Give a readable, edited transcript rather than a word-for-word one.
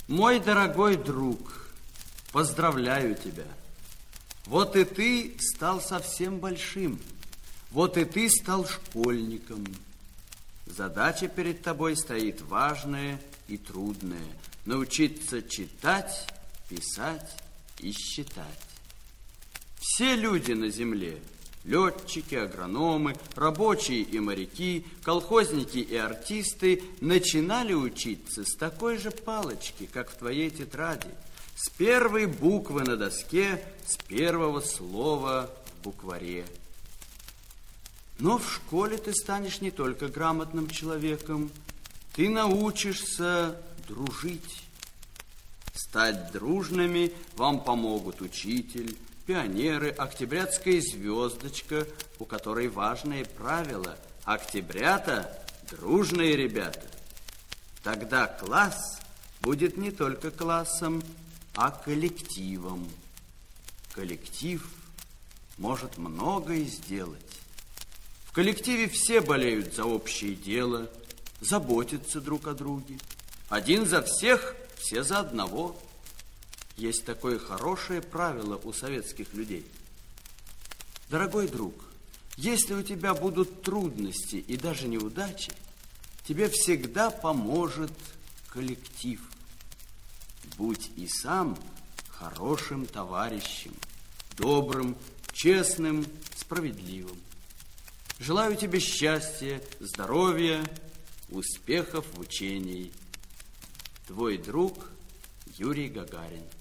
Мой дорогой друг, поздравляю тебя. Вот и ты стал совсем большим. Вот и ты стал школьником. Задача перед тобой стоит важная и трудная. Научиться читать, писать и считать. Все люди на земле, летчики, агрономы, рабочие и моряки, колхозники и артисты, начинали учиться с такой же палочки, как в твоей тетради, с первой буквы на доске, с первого слова в букваре. Но в школе ты станешь не только грамотным человеком, ты научишься дружить. Стать дружными вам помогут учитель, пионеры, октябрятская звездочка, у которой важное правило: октябрята – дружные ребята. Тогда класс будет не только классом, а коллективом. Коллектив может многое сделать. В коллективе все болеют за общее дело, заботятся друг о друге. Один за всех, все за одного. Есть такое хорошее правило у советских людей. Дорогой друг, если у тебя будут трудности и даже неудачи, тебе всегда поможет коллектив. Будь и сам хорошим товарищем, добрым, честным, справедливым. Желаю тебе счастья, здоровья, успехов в учении. Твой друг Юрий Гагарин.